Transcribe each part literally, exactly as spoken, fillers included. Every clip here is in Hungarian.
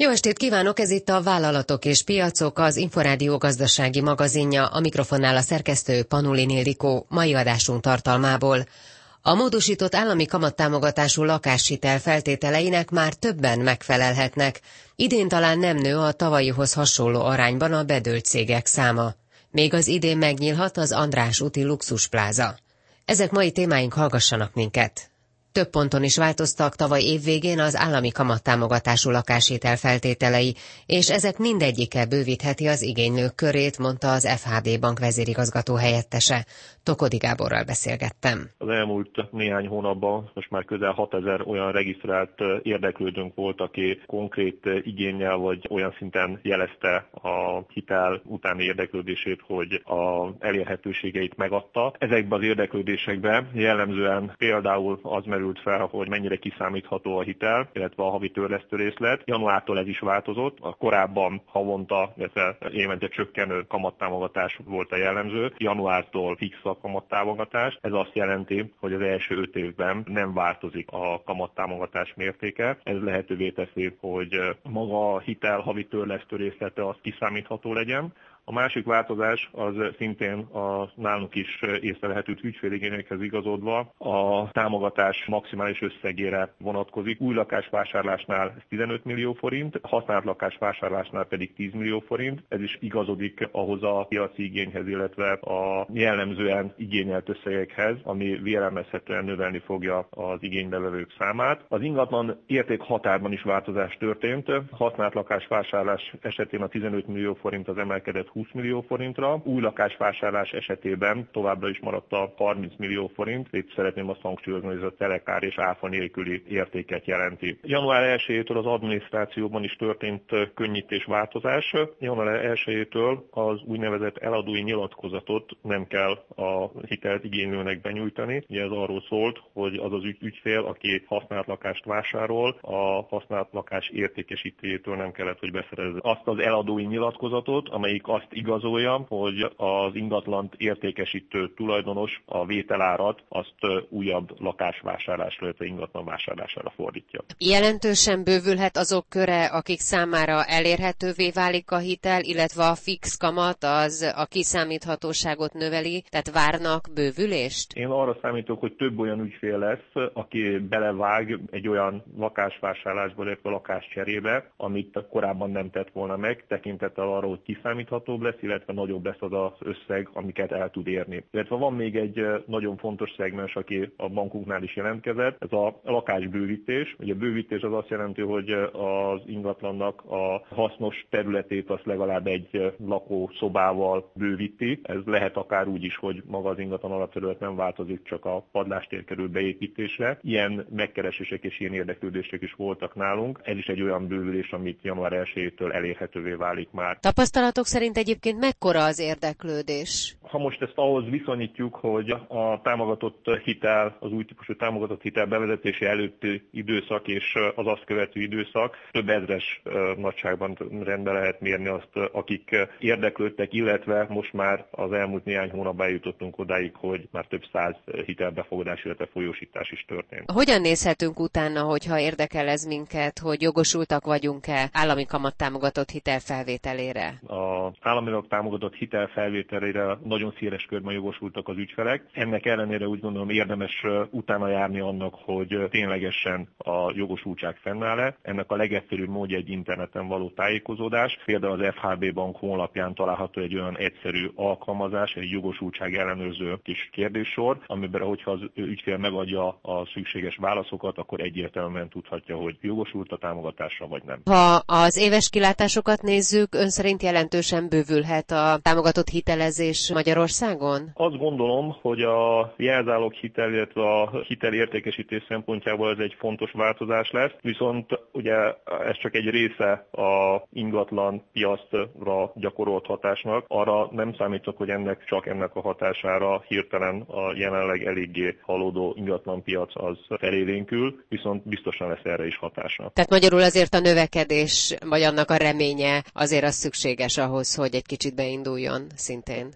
Jó estét kívánok, ez itt a Vállalatok és Piacok, az Inforádió gazdasági magazinja, a mikrofonnál a szerkesztő Panulin Ildikó, mai adásunk tartalmából. A módosított állami kamattámogatású lakáshitel feltételeinek már többen megfelelhetnek. Idén talán nem nő a tavalyihoz hasonló arányban a bedőlt cégek száma. Még az idén megnyílhat az András úti luxuspláza. Ezek mai témáink, hallgassanak minket! Több ponton is változtak tavaly évvégén az állami kamattámogatású lakáshitel feltételei, és ezek mindegyike bővítheti az igénylők körét, mondta az ef há bé Bank vezérigazgató helyettese. Tokodi Gáborral beszélgettem. Az elmúlt néhány hónapban most már közel hatezer olyan regisztrált érdeklődőnk volt, aki konkrét igénnyel vagy olyan szinten jelezte a hitel utáni érdeklődését, hogy az elérhetőségeit megadta. Ezekben az érdeklődésekben jellemzően például az merült fel, hogy mennyire kiszámítható a hitel, illetve a havi törlesztő részlet. Januártól ez is változott. A korábban havonta, illetve évente csökkenő kamattámogatás volt a jellemző. Januártól fix a kamattámogatás. Ez azt jelenti, hogy az első öt évben nem változik a kamattámogatás mértéke. Ez lehetővé teszi, hogy maga a hitel havi törlesztő részlete az kiszámítható legyen. A másik változás az szintén a nálunk is észrevehető ügyféligényekhez igazodva a támogatás maximális összegére vonatkozik. Új lakásvásárlásnál ez tizenöt millió forint, használt lakásvásárlásnál pedig tíz millió forint. Ez is igazodik ahhoz a piaci igényhez, illetve a jellemzően igényelt összegekhez, ami vélelmezhetően növelni fogja az igénybevevők számát. Az ingatlan érték határban is változás történt. Használt lakásvásárlás esetén a tizenöt millió forint az emelkedett húsz millió forintra. Új lakásvásárlás esetében továbbra is maradt a harminc millió forint. Itt szeretném azt hangsúlyozni, hogy ez a telekár és áfa nélküli értéket jelenti. január elsejétől az adminisztrációban is történt könnyítés, változás. január elsejétől az úgynevezett eladói nyilatkozatot nem kell a hitelt igénylőnek benyújtani. Ugye ez arról szólt, hogy az az ügy, ügyfél, aki használt lakást vásárol, a használt lakás értékesítőjétől nem kellett, hogy beszerezze azt az eladói nyilatkozatot, amelyik azt igazolja, hogy az ingatlant értékesítő tulajdonos a vételárat azt újabb lakásvásárlásra, illetve ingatlan vásárlására fordítja. Jelentősen bővülhet azok köre, akik számára elérhetővé válik a hitel, illetve a fix kamat az a kiszámíthatóságot növeli, tehát várnak bővülést? Én arra számítok, hogy több olyan ügyfél lesz, aki belevág egy olyan lakásvásárlásba, illetve lakáscserébe, amit korábban nem tett volna meg, tekintettel arra, hogy kiszámítható lesz, illetve nagyobb lesz az az összeg, amiket el tud érni. Illetve van még egy nagyon fontos szegmens, aki a bankunknál is jelentkezett, ez a lakásbővítés. Ugye a bővítés az azt jelenti, hogy az ingatlannak a hasznos területét azt legalább egy lakószobával bővíti. Ez lehet akár úgy is, hogy maga az ingatlan alapterület nem változik, csak a padlástér kerül beépítésre. Ilyen megkeresések és ilyen érdeklődések is voltak nálunk. Ez is egy olyan bővülés, amit január elsejétől elérhetővé válik már. Tapasztalatok szerint egyébként mekkora az érdeklődés? Ha most ezt ahhoz viszonyítjuk, hogy a támogatott hitel, az új típusú támogatott hitel bevezetése előtti időszak és az azt követő időszak, több ezres nagyságban rendbe lehet mérni azt, akik érdeklődtek, illetve most már az elmúlt néhány hónapban eljutottunk odáig, hogy már több száz hitelbefogadás, illetve folyósítás is történt. Hogyan nézhetünk utána, hogyha érdekel ez minket, hogy jogosultak vagyunk-e állami kamattámogatott hitel felvételére? Az államilag támogatott hitel felvételére nagyon széles körben jogosultak az ügyfelek. Ennek ellenére úgy gondolom érdemes utána járni annak, hogy ténylegesen a jogosultság fennáll-e. Ennek a legegyszerűbb módja egy interneten való tájékozódás. Például az ef há bé Bank honlapján található egy olyan egyszerű alkalmazás, egy jogosultság ellenőrző kis kérdéssor, amiben, hogyha az ügyfél megadja a szükséges válaszokat, akkor egyértelműen tudhatja, hogy jogosult a támogatásra vagy nem. Ha az éves kilátásokat nézzük, ön szerint jelentősen bővülhet a támogatott hitelezés Magyarországon? Azt gondolom, hogy a jelzálog hitel, illetve a hitelértékesítés szempontjából ez egy fontos változás lesz, viszont ugye ez csak egy része a ingatlan piacra gyakorolt hatásnak. Arra nem számítok, hogy ennek csak ennek a hatására hirtelen a jelenleg eléggé halódó ingatlan piac az felélénkül, viszont biztosan lesz erre is hatása. Tehát magyarul azért a növekedés, vagy annak a reménye azért az szükséges ahhoz, hogy egy kicsit beinduljon szintén. Úgy gondolom,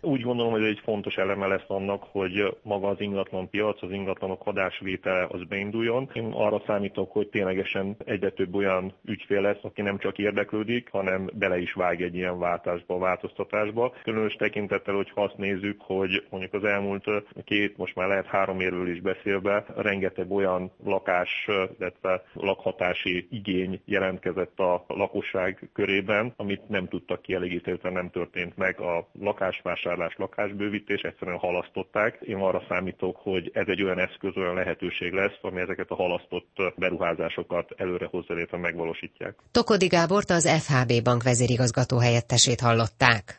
gondolom, hogy egy fontos eleme lesz annak, hogy maga az ingatlan piac, az ingatlanok adásvétele az beinduljon. Én arra számítok, hogy ténylegesen egyre több olyan ügyfél lesz, aki nem csak érdeklődik, hanem bele is vág egy ilyen váltásba, változtatásba. Különös tekintettel, hogy ha azt nézzük, hogy mondjuk az elmúlt két, most már lehet három évről is beszélve, rengeteg olyan lakás, illetve lakhatási igény jelentkezett a lakosság körében, amit nem tudtak kielégíteni, nem történt meg a lakásvásárlás, lakásbővítés, egyszerűen halasztották. Én arra számítok, hogy ez egy olyan eszköz, olyan lehetőség lesz, ami ezeket a halasztott beruházásokat előre hozza, illetve megvalósítják. Tokodi Gábort, az ef há bé Bank vezérigazgató helyettesét hallották.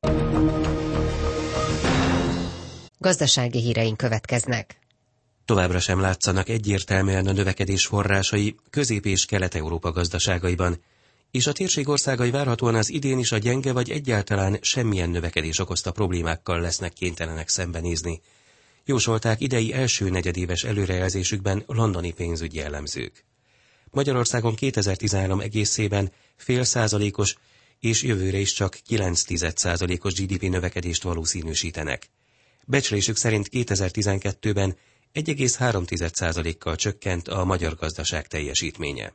Gazdasági híreink következnek. Továbbra sem látszanak egyértelműen a növekedés forrásai Közép- és Kelet-Európa gazdaságaiban, és a térség országai várhatóan az idén is a gyenge vagy egyáltalán semmilyen növekedés okozta problémákkal lesznek kénytelenek szembenézni, jósolták idei első negyedéves előrejelzésükben londoni pénzügyi elemzők. Magyarországon kétezer-tizenhárom egészében fél százalékos és jövőre is csak kilenc tized százalékos gé dé pé növekedést valószínűsítenek. Becslésük szerint kétezer-tizenkettőben egy egész három tized százalékkal csökkent a magyar gazdaság teljesítménye.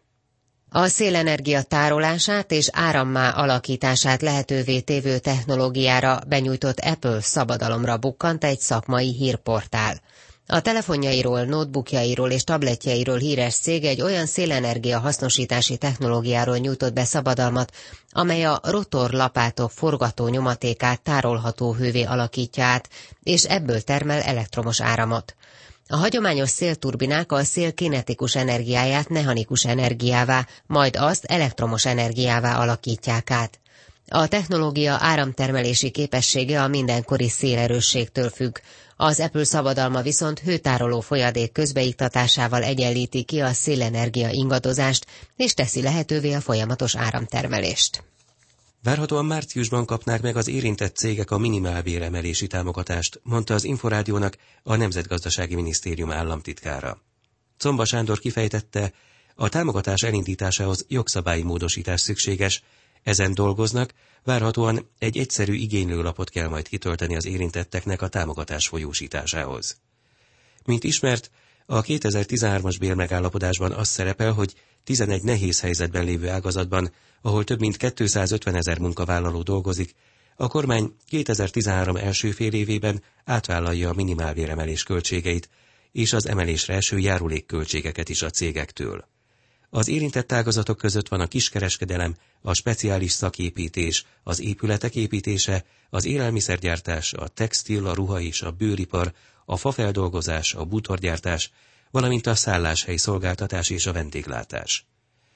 A szélenergia tárolását és árammá alakítását lehetővé tévő technológiára benyújtott Apple szabadalomra bukkant egy szakmai hírportál. A telefonjairól, notebookjairól és tabletjeiről híres cég egy olyan szélenergia hasznosítási technológiáról nyújtott be szabadalmat, amely a rotorlapátok forgató nyomatékát tárolható hővé alakítja át, és ebből termel elektromos áramot. A hagyományos szélturbinák a szél kinetikus energiáját mechanikus energiává, majd azt elektromos energiává alakítják át. A technológia áramtermelési képessége a mindenkori szélerősségtől függ. Az Apple szabadalma viszont hőtároló folyadék közbeiktatásával egyenlíti ki a szélenergia ingadozást, és teszi lehetővé a folyamatos áramtermelést. Várhatóan márciusban kapnák meg az érintett cégek a minimálbéremelési támogatást, mondta az Inforádiónak a Nemzetgazdasági Minisztérium államtitkára. Czomba Sándor kifejtette, a támogatás elindításához jogszabályi módosítás szükséges, ezen dolgoznak, várhatóan egy egyszerű igénylőlapot kell majd kitölteni az érintetteknek a támogatás folyósításához. Mint ismert, a kétezer-tizenhármas bérmegállapodásban az szerepel, hogy tizenegy nehéz helyzetben lévő ágazatban, ahol több mint kétszázötven ezer munkavállaló dolgozik, a kormány kétezer-tizenhárom első fél évében átvállalja a minimálbéremelés költségeit és az emelésre eső járulékköltségeket is a cégektől. Az érintett ágazatok között van a kiskereskedelem, a speciális szaképítés, az épületek építése, az élelmiszergyártás, a textil, a ruha és a bőripar, a fafeldolgozás, a bútorgyártás, valamint a szálláshely szolgáltatás és a vendéglátás.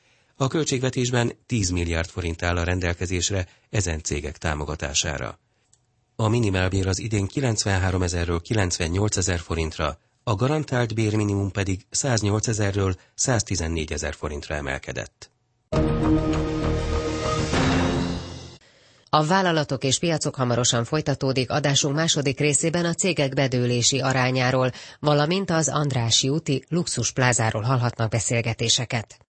A költségvetésben tíz milliárd forint áll a rendelkezésre ezen cégek támogatására. A minimálbér az idén kilencvenhárom ezerről kilencvennyolc ezer forintra, a garantált bérminimum pedig száznyolc ezerről száztizennégy ezer forintra emelkedett. A vállalatok és piacok hamarosan folytatódik, adásunk második részében a cégek bedőlési arányáról, valamint az Andrássy úti luxusplázáról hallhatnak beszélgetéseket.